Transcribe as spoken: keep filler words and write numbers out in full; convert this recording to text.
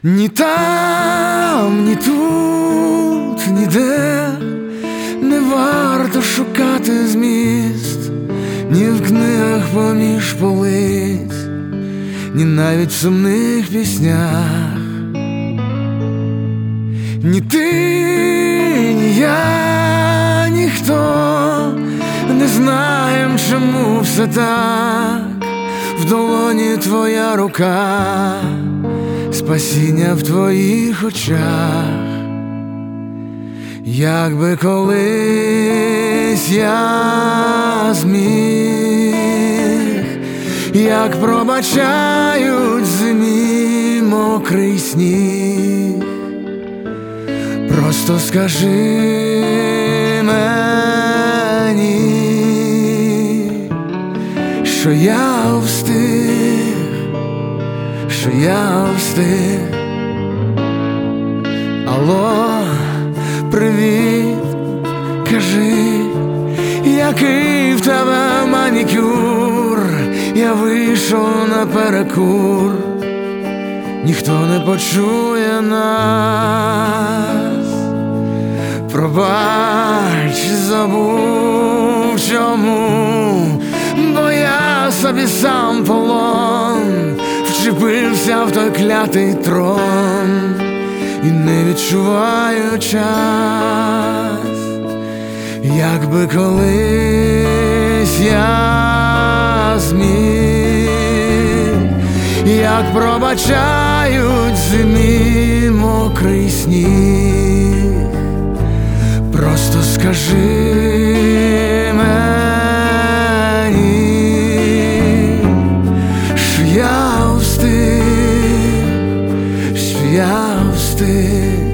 Ні там, ні тут, ніде не варто шукати зміст, ні в книгах поміж полиць, ні навіть в сумних піснях. Ні ти, ні я, ніхто не знаєм, чому все так. В долоні твоя рука, спасіння в твоїх очах. Якби колись я зміг, як пробачають зимі мокрий сніг, просто скажи мені, що я встиг, що я встиг. Алло, привіт, кажи, який в тебе манікюр? Я вийшов на перекур, ніхто не почує нас. Пробач, забув чому, бо я собі сам полон, вчепився в той клятий трон і не відчуваю час. Якби колись я зміг, як пробачають зимі мокрий сніг, просто скажи мені, що я встиг, що я встиг.